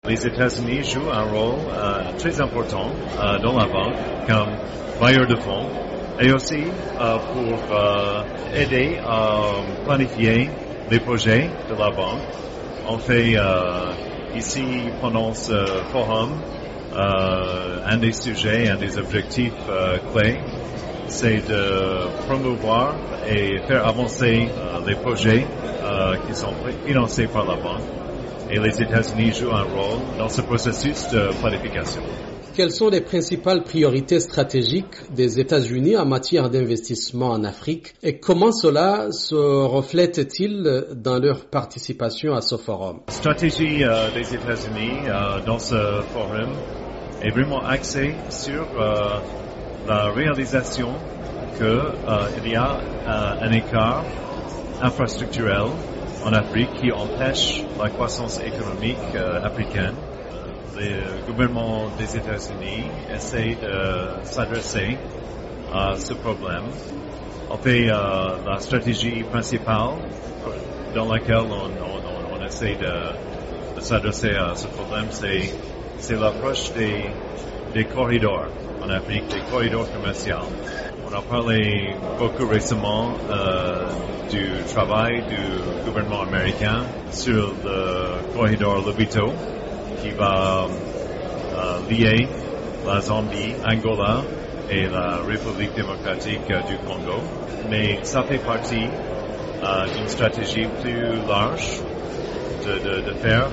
Les États-Unis jouent un rôle très important dans la banque comme bailleur de fonds et aussi pour aider à planifier les projets de la banque. On fait ici pendant ce forum un des sujets, un des objectifs clés, c'est de promouvoir et faire avancer les projets qui sont financés par la banque. Et les États-Unis jouent un rôle dans ce processus de planification. Quelles sont les principales priorités stratégiques des États-Unis en matière d'investissement en Afrique et comment cela se reflète-t-il dans leur participation à ce forum? La stratégie des États-Unis dans ce forum est vraiment axée sur la réalisation qu'il y a un écart infrastructurel en Afrique qui empêche la croissance économique africaine. Le gouvernement des États-Unis essaie de s'adresser à ce problème. En fait, la stratégie principale dans laquelle on essaie de s'adresser à ce problème, c'est l'approche des corridors en Afrique, des corridors commerciaux. On a parlé beaucoup récemment du travail du gouvernement américain sur le corridor Lobito qui va lier la Zambie, Angola et la République démocratique du Congo. Mais ça fait partie d'une stratégie plus large de faire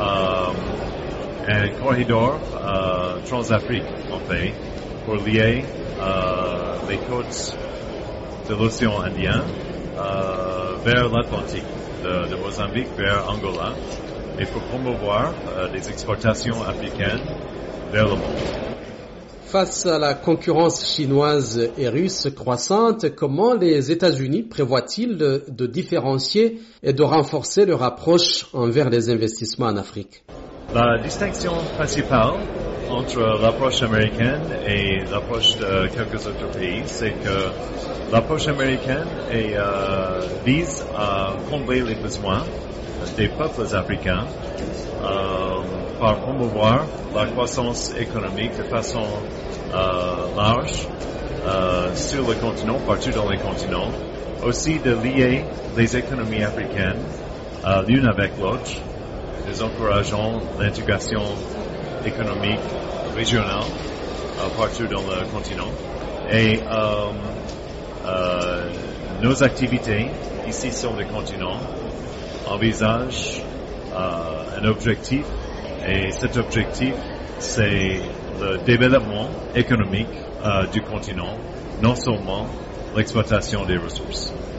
un corridor transafrique, en fait, pour lier les côtes de l'océan Indien vers l'Atlantique, de Mozambique vers Angola, et pour promouvoir les exportations africaines vers le monde. Face à la concurrence chinoise et russe croissante, comment les États-Unis prévoient-ils de différencier et de renforcer leur approche envers les investissements en Afrique? La distinction principale entre l'approche américaine et l'approche de quelques autres pays, c'est que l'approche américaine vise à combler les besoins des peuples africains par promouvoir la croissance économique de façon large sur le continent, partout dans les continents, aussi de lier les économies africaines l'une avec l'autre, nous encourageons l'intégration économique régionale partout dans le continent. Et nos activités ici sur le continent envisagent un objectif, et cet objectif, c'est le développement économique du continent, non seulement l'exploitation des ressources.